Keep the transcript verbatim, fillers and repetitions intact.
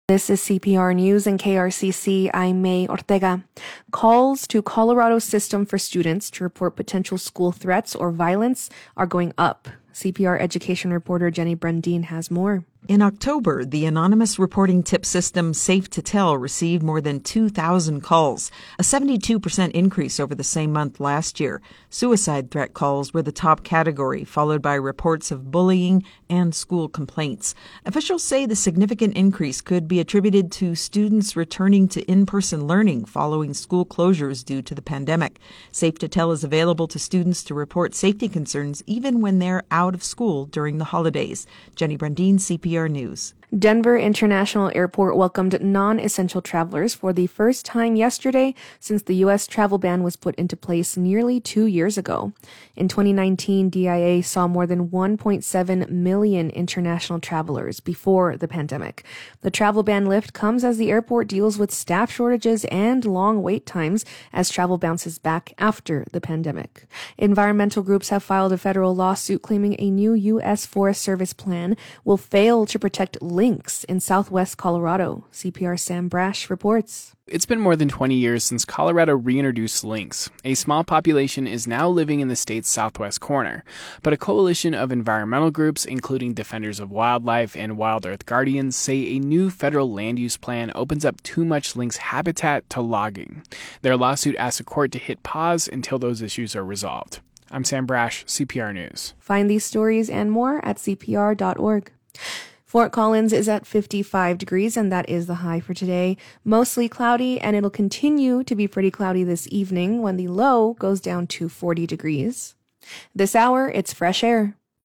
This is C P R News and K R C C. I'm May Ortega. Calls to Colorado's system for students to report potential school threats or violence are going up. C P R education reporter Jenny Brundin has more. In October, the anonymous reporting tip system Safe to Tell received more than two thousand calls, a seventy-two percent increase over the same month last year. Suicide threat calls were the top category, followed by reports of bullying and school complaints. Officials say the significant increase could be attributed to students returning to in-person learning following school closures due to the pandemic. Safe to Tell is available to students to report safety concerns even when they're out of school during the holidays. Jenny Brundin, C P R News. Denver International Airport welcomed non-essential travelers for the first time yesterday since the U S travel ban was put into place nearly two years ago. In twenty nineteen, D I A saw more than one point seven million international travelers before the pandemic. The travel ban lift comes as the airport deals with staff shortages and long wait times as travel bounces back after the pandemic. Environmental groups have filed a federal lawsuit claiming a new U S Forest Service plan will fail to protect lynx in southwest Colorado. C P R Sam Brash reports. It's been more than twenty years since Colorado reintroduced lynx. A small population is now living in the state's southwest corner, but a coalition of environmental groups, including Defenders of Wildlife and Wild Earth Guardians, say a new federal land use plan opens up too much lynx habitat to logging. Their lawsuit asks a court to hit pause until those issues are resolved. I'm Sam Brash, C P R News. Find these stories and more at C P R dot org. Fort Collins is at fifty-five degrees, and that is the high for today. Mostly cloudy, and it'll continue to be pretty cloudy this evening when the low goes down to forty degrees. This hour, it's fresh air.